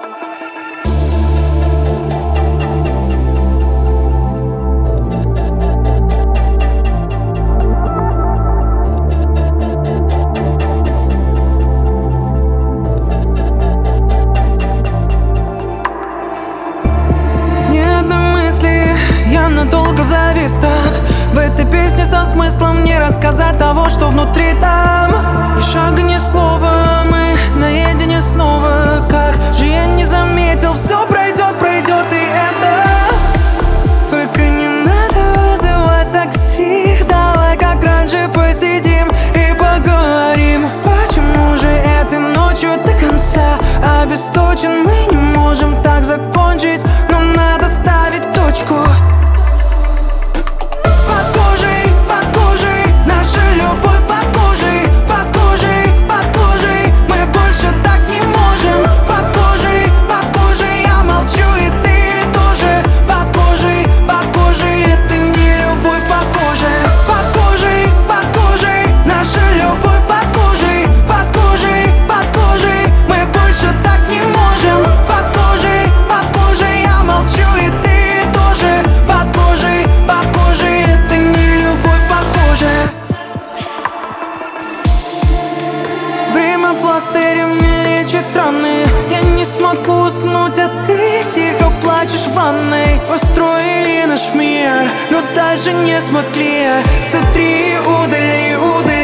Надолго завис так в этой песне со смыслом не рассказать того, что внутри там. Ни шага, ни слова, мы наедине снова. Как же я не заметил, все пройдет, пройдет и это. Только не надо вызывать такси. Давай как раньше посидим и поговорим. Почему же этой ночью до конца обесточен? Мы не можем так закончить, но надо ставить точку. Пластырями лечит раны. Я не смогу уснуть, а ты тихо плачешь в ванной. Построили наш мир, но даже не смотри. Сотри, удали, удали.